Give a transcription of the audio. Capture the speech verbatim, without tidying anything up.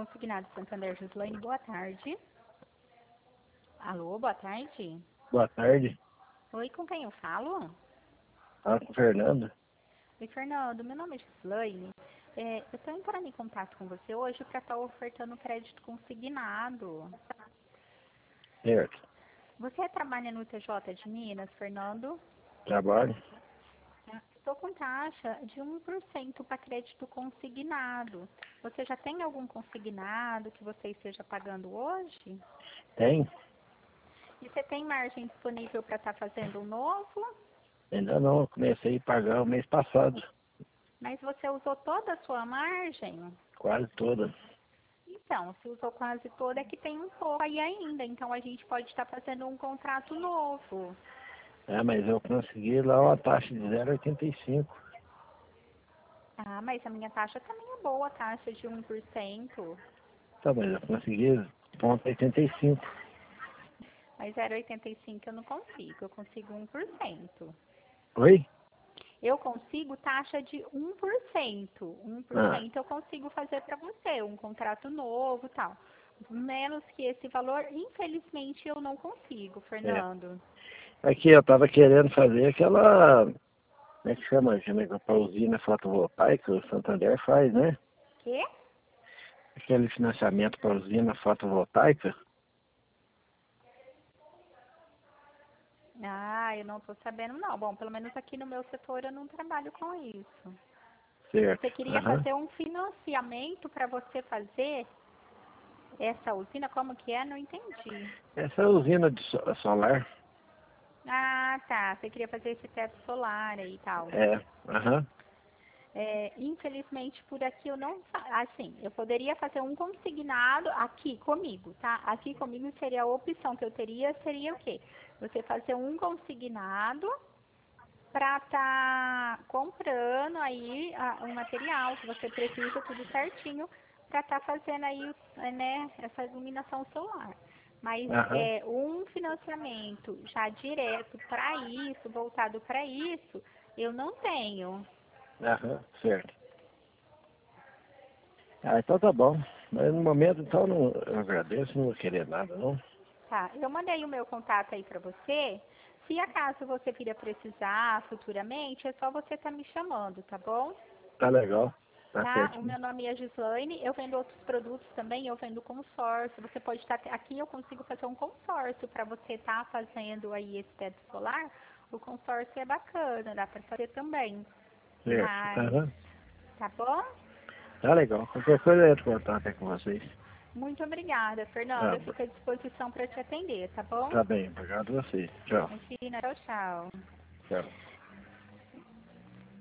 Consignado Santander, Gislaine, boa tarde. Alô, boa tarde. Boa tarde. Oi, com quem eu falo? Fala com o Fernando. Oi, Fernando, meu nome é Gislaine. É, eu estou entrando em contato com você hoje para estar ofertando crédito consignado. Certo. Você trabalha no T J de Minas, Fernando? Trabalho? Estou com taxa de um por cento para crédito consignado. Você já tem algum consignado que você esteja pagando hoje? Tem? E você tem margem disponível para estar fazendo um novo? Ainda não. Eu comecei a pagar o mês passado. Mas você usou toda a sua margem? Quase toda. Então, se usou quase toda, é que tem um pouco aí ainda. Então, a gente pode estar fazendo um contrato novo. É, mas eu consegui lá uma taxa de zero vírgula oitenta e cinco. Ah, mas a minha taxa também é boa, taxa de um por cento. Tá, mas eu consegui ponto oitenta e cinco. Mas zero vírgula oitenta e cinco eu não consigo, eu consigo um por cento. Oi? Eu consigo taxa de um por cento. um por Ah, cento eu consigo fazer para você, um contrato novo e tal. Menos que esse valor, infelizmente, eu não consigo, é. Fernando. Aqui eu tava querendo fazer aquela... Como é que chama? Chama pra usina fotovoltaica, o Santander faz, né? Quê? Aquele financiamento para usina fotovoltaica. Ah, eu não estou sabendo não. Bom, pelo menos aqui no meu setor eu não trabalho com isso. Certo. Você queria Aham. fazer um financiamento para você fazer essa usina? Como que é? Não entendi. Essa usina de so- solar. Ah, tá. Você queria fazer esse teto solar aí e tal. É. Aham. É, infelizmente, por aqui eu não... fa- Assim, eu poderia fazer um consignado aqui comigo, tá? Aqui comigo seria a opção que eu teria, seria o quê? Você fazer um consignado para estar comprando aí a- o material que você precisa, tudo certinho, para estar fazendo aí, o- né, essa iluminação solar. Mas Aham. é um financiamento já direto para isso, voltado para isso, eu não tenho. Aham, certo. Ah, então tá bom. Mas no momento, então, não, eu agradeço, não vou querer nada, não. Tá, eu mandei o meu contato aí para você. Se acaso você vir a precisar futuramente, é só você estar me chamando, tá bom? Tá legal. Tá Tá? O certinho. meu nome é Gislaine, eu vendo outros produtos também, eu vendo consórcio. Você pode estar aqui, eu consigo fazer um consórcio para você estar fazendo aí esse teto solar. O consórcio é bacana, dá para fazer também. Certo. Mas, Aham. tá bom? Tá legal. Qualquer coisa eu entro em contato aí com vocês. Muito obrigada, Fernanda. Tá, Eu fico à disposição para te atender, tá bom? tá bem. Obrigado a vocês. Tchau. Imagina, tchau, tchau. Tchau.